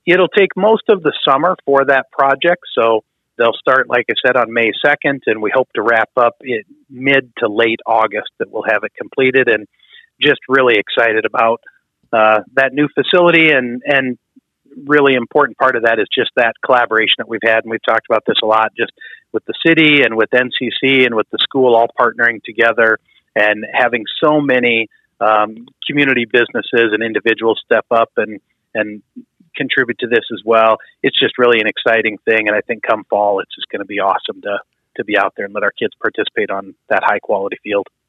It'll take most of the summer for that project. So they'll start, like I said, on May 2nd, and we hope to wrap up in mid to late August that we'll have it completed, and just really excited about that new facility. And really important part of that is just that collaboration that we've had. And we've talked about this a lot, just with the city and with NCC and with the school all partnering together and having so many community businesses and individuals step up and contribute to this as well. It's just really an exciting thing. And I think come fall, it's just going to be awesome to be out there and let our kids participate on that high quality field.